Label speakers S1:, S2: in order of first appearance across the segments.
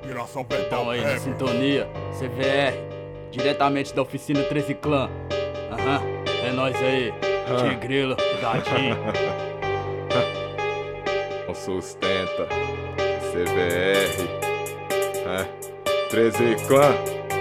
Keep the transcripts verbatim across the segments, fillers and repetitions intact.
S1: Inspiração Betão
S2: Então aí na sintonia, C V R, diretamente da oficina treze Clã. Aham, é nóis aí, Tigrilo, Dadinho.
S3: Não sustenta, C V R, é, treze Clã.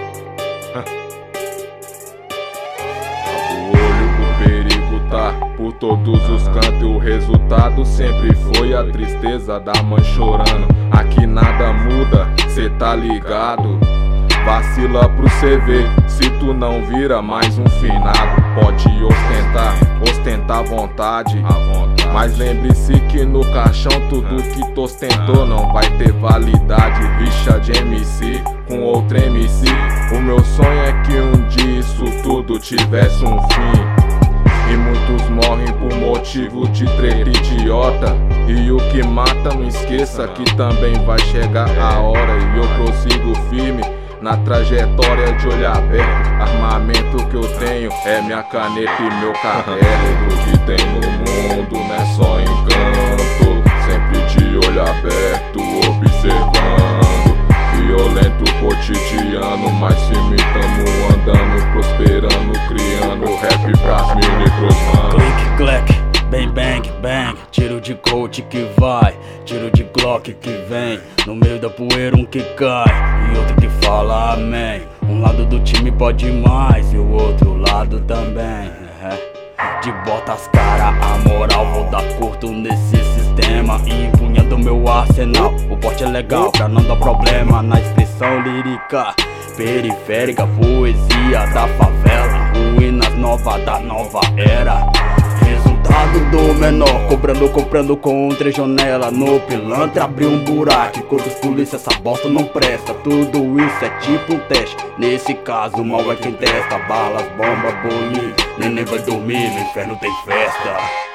S3: O olho, o perigo tá por todos os cantos. O resultado sempre foi a tristeza da mãe chorando. Aqui nada muda, cê tá ligado. Vacila pro cê ver, se tu não vira mais um finado. Pode ostentar, ostentar à vontade, mas lembre-se que no caixão tudo que tu ostentou não vai ter validade. Rixa de M C com outro M C. O meu sonho é que um dia isso tudo tivesse um fim. E muitos morrem por motivo de treta idiota. E o que mata, não esqueça que também vai chegar a hora. E eu prossigo firme na trajetória de olho aberto. Armamento que eu tenho é minha caneta e meu caderno. Tudo que tem no mundo não é só encanto. Sempre de olho aberto, observando. Violento cotidiano, mas firme tamo andando, prosperando, criando rap pras micros, mano.
S2: Click, clack, bang, bang, bang. Tiro de coach que vai, tiro de Glock que vem. No meio da poeira um que cai e outro que fala amém. Um lado do time pode mais e o outro lado também. De bota as cara, a moral, vou dar curto nesse sistema. E empunhando meu arsenal, o porte é legal pra não dar problema. Na expressão lírica, periférica, poesia da favela. Ruínas novas da nova era. Resultado do menor, cobrando, comprando com três janelas. No pilantra abriu um buraco, enquanto os polícia essa bosta não presta. Tudo isso é tipo um teste, nesse caso o mal é quem testa. Balas, bomba, bolinho, neném vai dormir, no inferno tem festa.